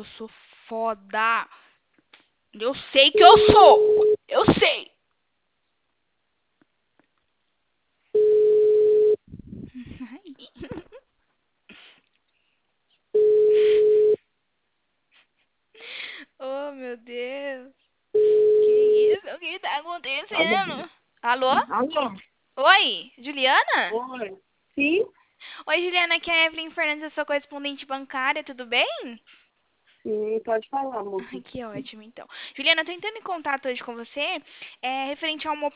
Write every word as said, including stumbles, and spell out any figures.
sou foda. Eu sei que eu sou. Eu sei. Oh, meu Deus. Que isso? O que tá acontecendo? Alô? Alô? Oi, Juliana? Oi. Sim, Oi, Juliana, aqui é a Evelyn Fernandes, eu sou correspondente bancária, tudo bem? sim, pode falar, moça. Ai, que ótimo, então. Juliana, tô entrando em contato hoje com você, é, referente a uma